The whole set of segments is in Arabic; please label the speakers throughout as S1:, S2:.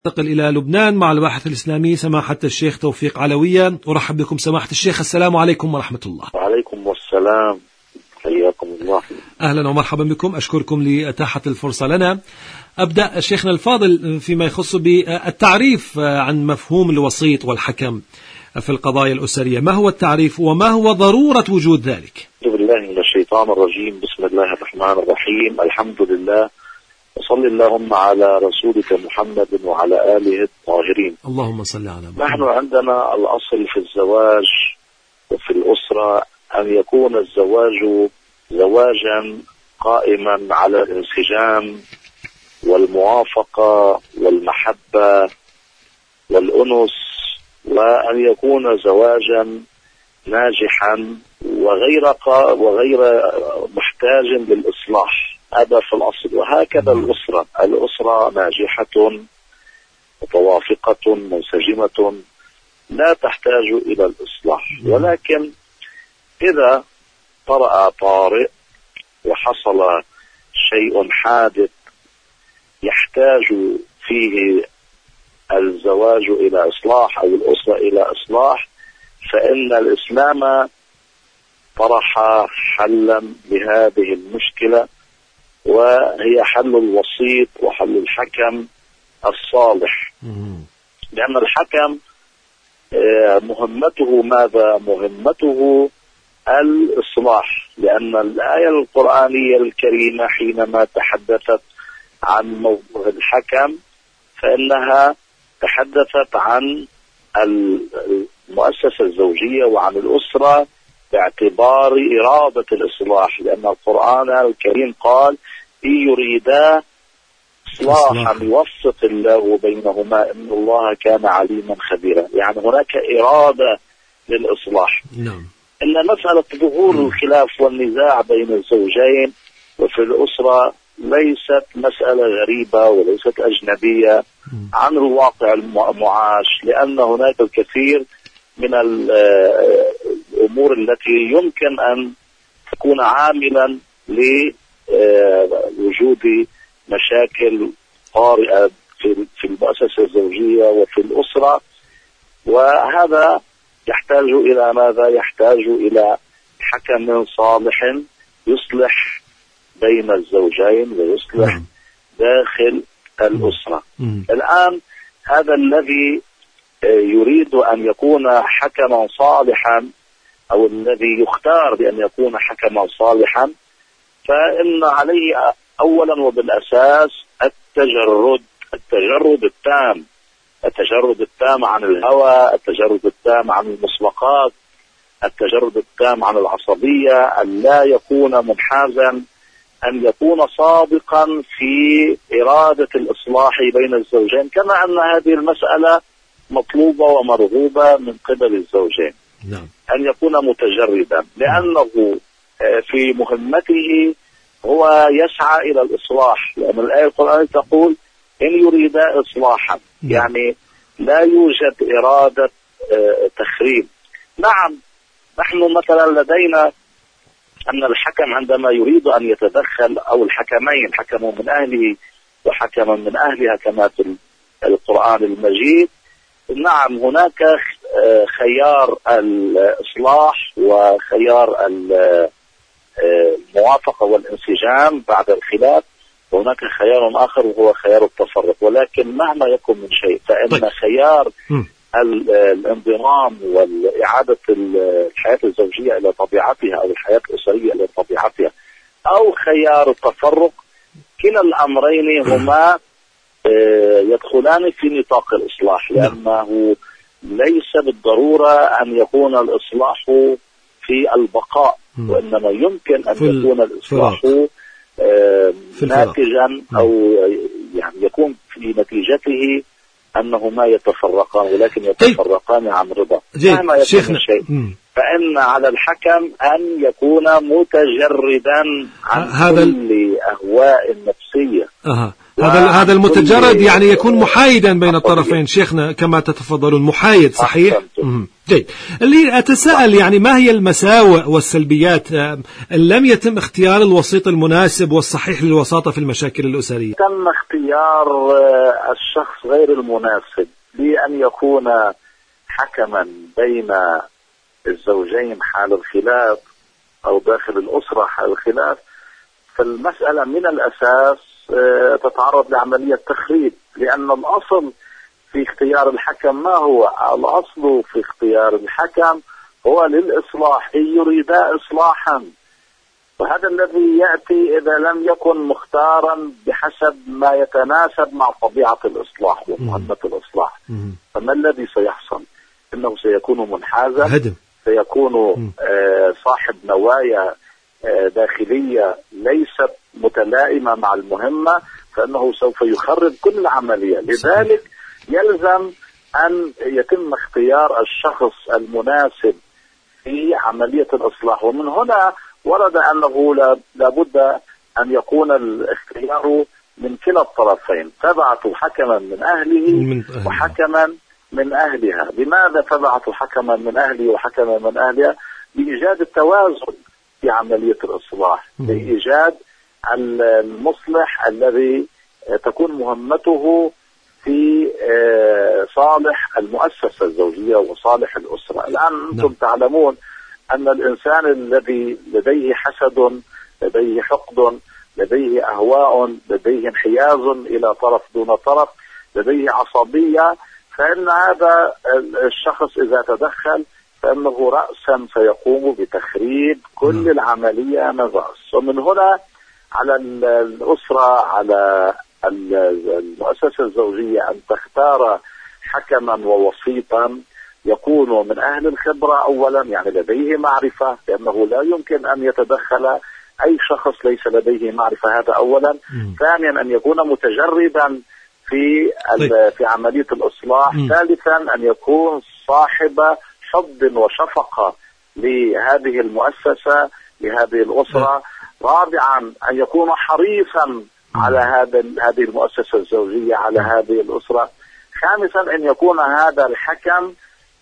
S1: ننتقل إلى لبنان مع الباحث الإسلامي سماحة الشيخ توفيق علوية. أرحب بكم سماحة الشيخ، السلام عليكم ورحمة الله.
S2: وعليكم السلام، حياكم الله.
S1: أهلا ومرحبا بكم، أشكركم لإتاحة الفرصة لنا. أبدأ شيخنا الفاضل فيما يخص بالتعريف عن مفهوم الوسيط والحكم في القضايا الأسرية. ما هو التعريف وما هو ضرورة وجود ذلك؟
S2: أعوذ بالله من الشيطان الرجيم، بسم الله الرحمن الرحيم، الحمد لله، وصل اللهم على رسولك محمد وعلى آله الطاهرين.
S1: اللهم صل على محمد.
S2: نحن عندنا الأصل في الزواج وفي الأسرة أن يكون الزواج زواجا قائما على الانسجام والموافقة والمحبة والأنس، وأن يكون زواجا ناجحا وغير محتاج للإصلاح. هذا في الأصل. وهكذا الأسرة ناجحة متوافقة منسجمة لا تحتاج إلى الإصلاح. ولكن إذا طرأ طارئ وحصل شيء حادث يحتاج فيه الزواج إلى إصلاح أو الأسرة إلى إصلاح، فإن الإسلام طرح حلا لهذه المشكلة، وهي حل الوسيط وحل الحكم الصالح. لأن الحكم مهمته ماذا؟ مهمته الإصلاح. لأن الآية القرآنية الكريمة حينما تحدثت عن موضوع الحكم فإنها تحدثت عن المؤسسة الزوجية وعن الأسرة باعتبار إرادة الإصلاح، لأن القرآن الكريم قال إن يريدا إصلاحا يوفق الله بينهما إن الله كان عليما خبيرا. يعني هناك إرادة للإصلاح. إن مسألة ظهور الخلاف والنزاع بين الزوجين وفي الأسرة ليست مسألة غريبة وليست أجنبية عن الواقع المعاش، لأن هناك الكثير من الأمور التي يمكن أن تكون عاملا لوجود مشاكل طارئة في المؤسسة الزوجية وفي الأسرة. وهذا يحتاج إلى ماذا؟ يحتاج إلى حكم صالح يصلح بين الزوجين ويصلح داخل الأسرة. الآن هذا الذي يريد أن يكون حكما صالحا أو الذي يختار بأن يكون حكما صالحا فإن عليه أولا وبالأساس التجرد التام عن الهوى، التجرد التام عن المسبقات، التجرد التام عن العصبية، أن لا يكون منحازا، أن يكون صادقا في إرادة الإصلاح بين الزوجين، كما أن هذه المسألة مطلوبة ومرغوبة من قبل الزوجين. أن يكون متجردا، لأنه في مهمته هو يسعى إلى الإصلاح، لأن الآية القرآنية تقول إن يريدا إصلاحا، يعني لا يوجد إرادة تخريب. نعم، نحن مثلا لدينا أن الحكم عندما يريد أن يتدخل، أو الحكمين، حكم من أهله وحكم من أهلها كما في القرآن المجيد، نعم هناك خيار الإصلاح وخيار الموافقة والانسجام بعد الخلاف، وهناك خيار آخر وهو خيار التفرق. ولكن مهما يكن من شيء فإن خيار الانضمام والإعادة الحياة الزوجية إلى طبيعتها أو الحياة الأسرية إلى طبيعتها أو خيار التفرق، كلا الأمرين هما يدخلان في نطاق الإصلاح، لأنه ليس بالضرورة أن يكون الإصلاح في البقاء، وإنما يمكن أن يكون الإصلاح ناتجا أو يعني يكون في نتيجته أنهما يتفرقان، ولكن يتفرقان عن رضا. مهما يكون الشيء فإن على الحكم أن يكون متجردا عن كل أهواء النفسية
S1: هذا المتجرد يعني يكون محايدا بين الطرفين شيخنا كما تتفضلون، محايد صحيح؟ جيد. اللي أتساءل يعني ما هي المساوئ والسلبيات إن لم يتم اختيار الوسيط المناسب والصحيح للوساطة في المشاكل الأسرية؟
S2: تم اختيار الشخص غير المناسب بأن يكون حكما بين الزوجين حال الخلاف أو داخل الأسرة حال الخلاف، فالمسألة من الأساس تتعرض لعملية تخريب، لأن الأصل في اختيار الحكم ما هو؟ الأصل في اختيار الحكم هو للإصلاح، إن يريدا إصلاحا، وهذا الذي يأتي إذا لم يكن مختارا بحسب ما يتناسب مع طبيعة الإصلاح ومهمة الإصلاح. فما الذي سيحصل؟ إنه سيكون منحازا، سيكون صاحب نوايا داخلية ليست متلائمة مع المهمة، فإنه سوف يخرب كل العملية. لذلك يلزم أن يتم اختيار الشخص المناسب في عملية الإصلاح، ومن هنا ورد أنه لابد أن يكون الاختيار من كلا الطرفين، تبعث حكما من أهله وحكما من أهلها. لماذا تبعث حكما من أهله وحكما من أهلها؟ لإيجاد التوازن في عملية الإصلاح، لإيجاد المصلح الذي تكون مهمته في صالح المؤسسة الزوجية وصالح الأسرة. الآن أنتم تعلمون أن الإنسان الذي لديه حسد، لديه حقد، لديه أهواء، لديه انحياز إلى طرف دون طرف، لديه عصبية، فإن هذا الشخص إذا تدخل فإنه رأسا سيقوم بتخريب كل العملية من رأس. ومن هنا على الأسرة، على المؤسسة الزوجية أن تختار حكما ووسيطا يكون من أهل الخبرة أولا، يعني لديه معرفة، لأنه لا يمكن أن يتدخل أي شخص ليس لديه معرفة، هذا أولا. ثانيا أن يكون متجربا في عملية الإصلاح. ثالثا أن يكون صاحب حب وشفقة لهذه المؤسسة، لهذه الأسرة. رابعا أن يكون حريصا على هذه المؤسسة الزوجية، على هذه الأسرة. خامسا أن يكون هذا الحكم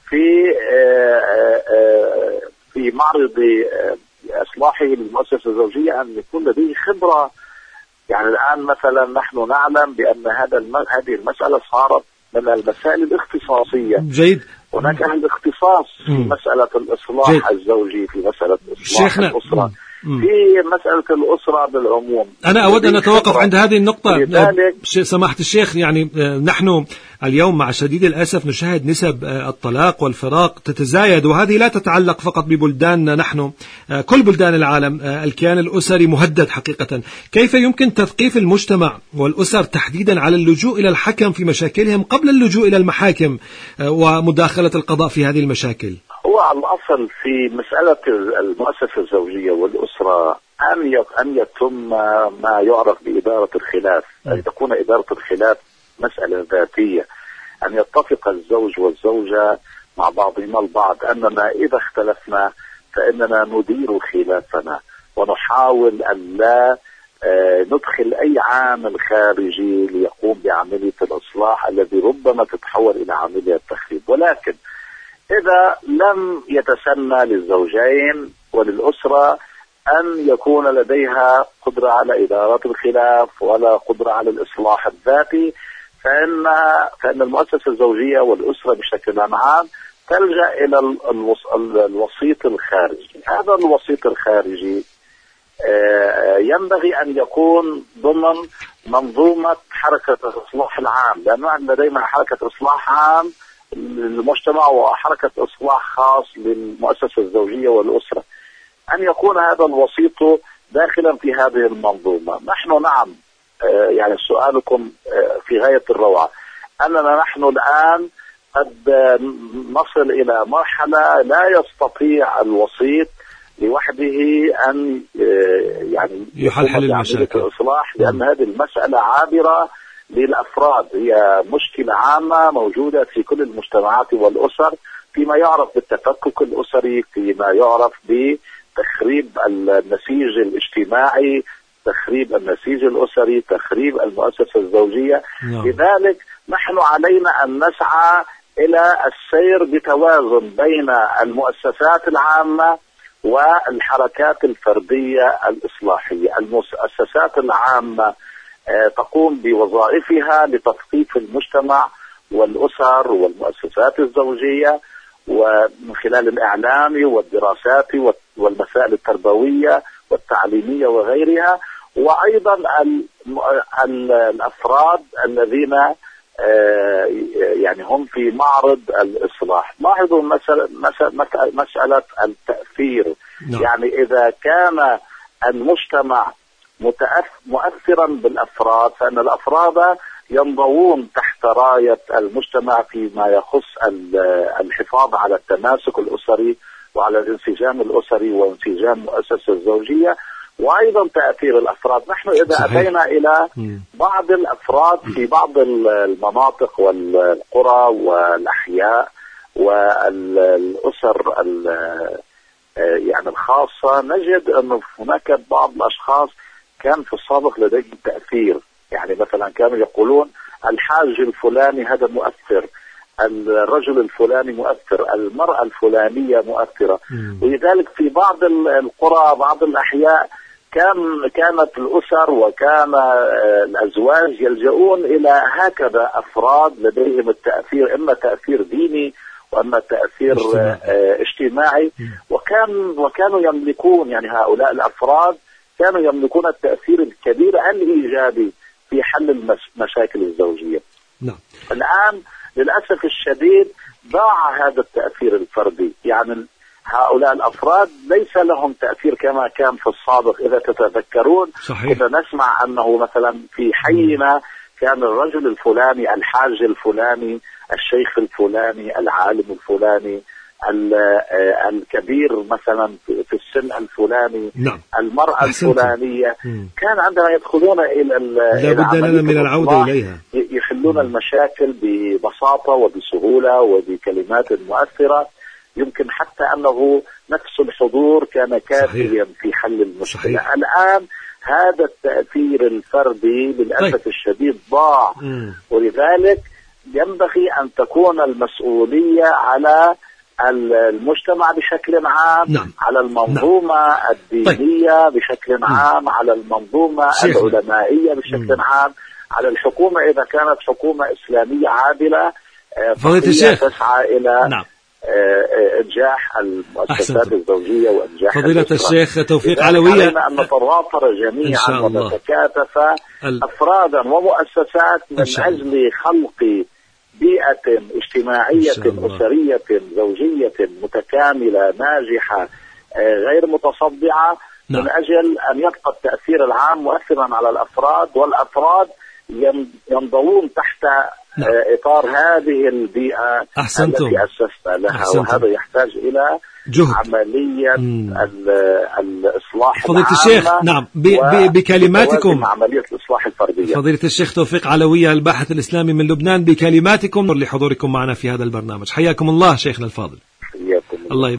S2: في معرض إصلاحه للمؤسسة الزوجية أن يكون لديه خبرة. يعني الآن مثلا نحن نعلم بأن هذه المسألة صارت من المسائل الاختصاصية.
S1: جيد.
S2: هناك أهل اختصاص في مسألة الإصلاح جيد. الزوجي، في مسألة إصلاح الأسرة، في مسألة الأسرة بالعموم.
S1: أنا أود أن أتوقف عند هذه النقطة سماحة الشيخ. يعني نحن اليوم مع شديد الأسف نشاهد نسب الطلاق والفراق تتزايد، وهذه لا تتعلق فقط ببلداننا نحن، كل بلدان العالم الكيان الأسري مهدد حقيقة. كيف يمكن تثقيف المجتمع والأسر تحديدا على اللجوء إلى الحكم في مشاكلهم قبل اللجوء إلى المحاكم ومداخلة القضاء في هذه المشاكل؟
S2: هو الأصل في مسألة المؤسسة الزوجية والأسرة أن يتم ما يعرف بإدارة الخلاف، أن تكون إدارة الخلاف مسألة ذاتية، أن يتفق الزوج والزوجة مع بعضهما البعض أننا إذا اختلفنا فإننا ندير خلافنا، ونحاول أن لا ندخل أي عامل خارجي ليقوم بعملية الإصلاح الذي ربما تتحول إلى عملية تخريب. ولكن إذا لم يتسنى للزوجين وللأسرة أن يكون لديها قدرة على إدارة الخلاف ولا قدرة على الإصلاح الذاتي، فإن المؤسسة الزوجية والأسرة بشكل عام تلجأ إلى الوسيط الخارجي. هذا الوسيط الخارجي ينبغي أن يكون ضمن منظومة حركة الإصلاح العام، لأنه لدينا حركة إصلاح عام للمجتمع وحركة إصلاح خاص للمؤسسة الزوجية والأسرة. أن يكون هذا الوسيط داخلا في هذه المنظومة. نحن نعم يعني سؤالكم في غاية الروعة، أننا نحن الآن قد نصل إلى مرحلة لا يستطيع الوسيط لوحده أن يعني
S1: يحلل المشاكل
S2: الإصلاح، لأن هذه المسألة عابرة للأفراد، هي مشكلة عامة موجودة في كل المجتمعات والأسر، فيما يعرف بالتفكك الأسري، فيما يعرف بتخريب النسيج الاجتماعي، تخريب النسيج الأسري، تخريب المؤسسة الزوجية. لذلك نحن علينا أن نسعى إلى السير بتوازن بين المؤسسات العامة والحركات الفردية الإصلاحية. المؤسسات العامة تقوم بوظائفها لتثقيف المجتمع والأسر والمؤسسات الزوجية، ومن خلال الإعلام والدراسات والمسائل التربوية والتعليمية وغيرها، وأيضا الأفراد الذين يعني هم في معرض الإصلاح. لاحظوا مسألة التأثير. يعني إذا كان المجتمع مؤثرا بالأفراد، فإن الأفراد ينضوون تحت راية المجتمع فيما يخص الحفاظ على التماسك الأسري وعلى الانسجام الأسري وانسجام المؤسسة الزوجية، وأيضا تأثير الأفراد. نحن إذا أتينا إلى بعض الأفراد في بعض المناطق والقرى والأحياء والأسر يعني الخاصة، نجد أن هناك بعض الأشخاص كان في السابق لديهم تأثير. يعني مثلا كانوا يقولون الحاج الفلاني هذا مؤثر، الرجل الفلاني مؤثر، المرأة الفلانية مؤثرة. ولذلك في بعض القرى بعض الأحياء كانت الأسر وكان الأزواج يلجؤون إلى هكذا أفراد لديهم التأثير، إما تأثير ديني وأما تأثير اجتماعي. وكانوا يملكون، يعني هؤلاء الأفراد كانوا يملكون التأثير الكبير الإيجابي في حل المشاكل الزوجية. الآن للأسف الشديد ضاع هذا التأثير الفردي. يعني هؤلاء الأفراد ليس لهم تأثير كما كان في السابق. إذا تتذكرون كنا نسمع أنه مثلا في حينا كان الرجل الفلاني، الحاج الفلاني، الشيخ الفلاني، العالم الفلاني، الكبير مثلا في السن الفلاني، المرأة الفلانية. كان عندما يدخلون إلى
S1: لا بد لنا من العودة إليها،
S2: يحلون المشاكل ببساطة وبسهولة وبكلمات مؤثرة. يمكن حتى أنه نفس الحضور كان كافيا في حل المشكلة. الآن هذا التأثير الفردي للأسف الشديد ضاع. ولذلك ينبغي أن تكون المسؤولية على المجتمع بشكل عام، على المنظومة الدينية بشكل عام، على المنظومة العلمائية بشكل عام، على الحكومة إذا كانت حكومة إسلامية عادلة تسعى إلى إنجاح المؤسسات الزوجية وإنجاح
S1: فضيلة الشيخ توفيق علوية.
S2: علينا أن نتضافر جميعا ونتكاتف أفرادا ومؤسسات من أجل خلق بيئة اجتماعية أسرية زوجية متكاملة ناجحة غير متصدعة، من أجل أن يبقى التأثير العام مؤثرا على الأفراد، والأفراد ينضوون تحت إطار هذه البيئة التي أسسنا لها. وهذا يحتاج إلى
S1: جهد
S2: عملية الإصلاح
S1: فضيلة الشيخ. بكلماتكم
S2: عملية الإصلاح الفردية.
S1: فضيلة الشيخ توفيق علوية الباحث الإسلامي من لبنان، بكلماتكم لحضوركم معنا في هذا البرنامج. حياكم الله شيخنا الفاضل.
S2: حياكم الله.